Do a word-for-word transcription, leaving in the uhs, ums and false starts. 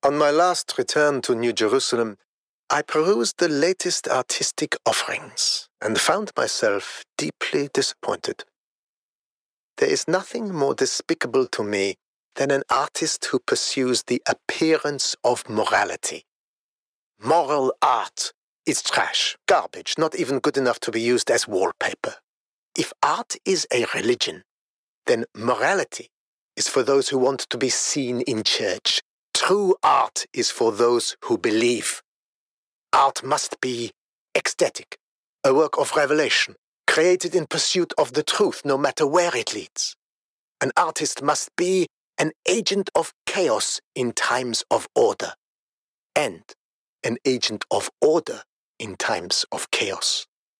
On my last return to New Jerusalem, I perused the latest artistic offerings and found myself deeply disappointed. There is nothing more despicable to me than an artist who pursues the appearance of morality. Moral art is trash, garbage, not even good enough to be used as wallpaper. If art is a religion, then morality is for those who want to be seen in church. True art is for those who believe. Art must be ecstatic, a work of revelation, created in pursuit of the truth, no matter where it leads. An artist must be an agent of chaos in times of order, and an agent of order in times of chaos.